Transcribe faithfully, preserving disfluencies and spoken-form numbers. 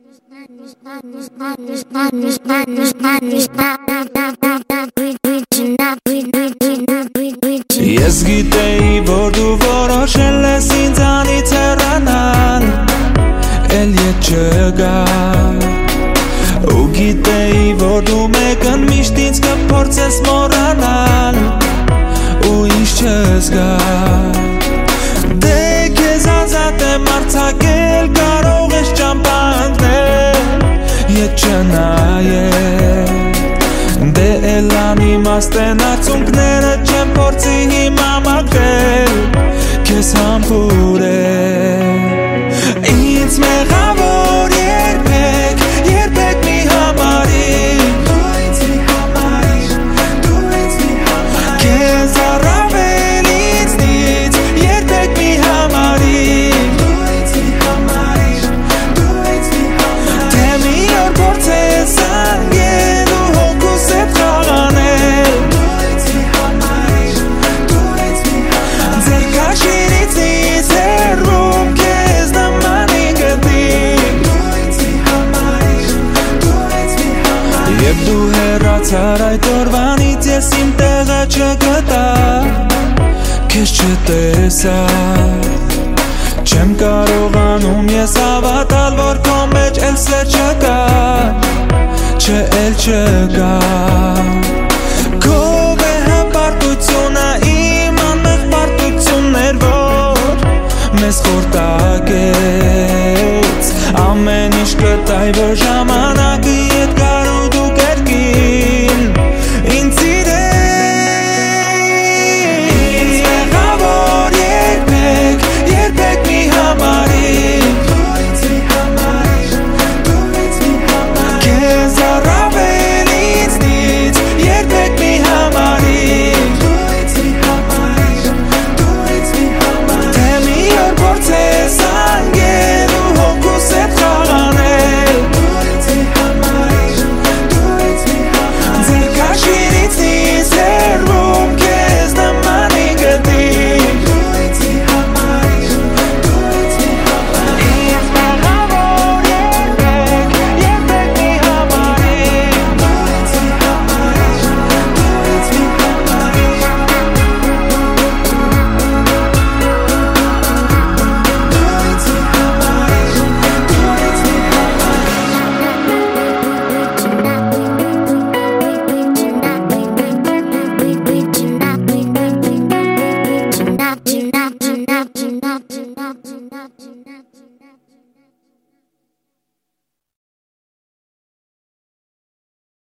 Ես գիտեի, որ դու որոշել ես ինձանից հեռանալ, էլ ետ չգա ու գիտեի, որ դու մեկն միշտ ինձ կփորձես մոռանալ ու ինձ չզգա Դե քեզ ազատ եմ արձակել, կարող ես ճամփա ընկնել, ետ չնայել Դե էլ անիմաստ են արցունքները չեմ փորձի հիմա մաքրել Քեզ համբուրել Ինձ մեղավոր երբեք, երբեք մի համարիր Դու ինձ մի համարիր, դու ինձ մի համարիր Քեզ առավել ինձնից, երբեք մի համարիր Դու ինձ մի համարիր, դու ինձ մի համարիր Թե մի օր փորձես անգել ու հոգուս հետ խաղանել Դու ինձ մի համարիր, դու ինձ մի համարիր Ձեր կաշիրից ինձ հեռում քեզ նմանի գտին Դու ինձ մի համարիր, դու ինձ մի համարիր Եվ դու հեռացար այդ օրվանից ես իմ տեղը չգտա Քեզ չտեսա Չեմ կարողանում ես հավատալ, որ քո մեջ էլ սեր չկա Չէ էլ չկա Քո վեհապարտությունը իմ անմեղ պարտությունն էր, որ մեզ խորտակեց Ամեն ինչ կտայի, որ ժամանակ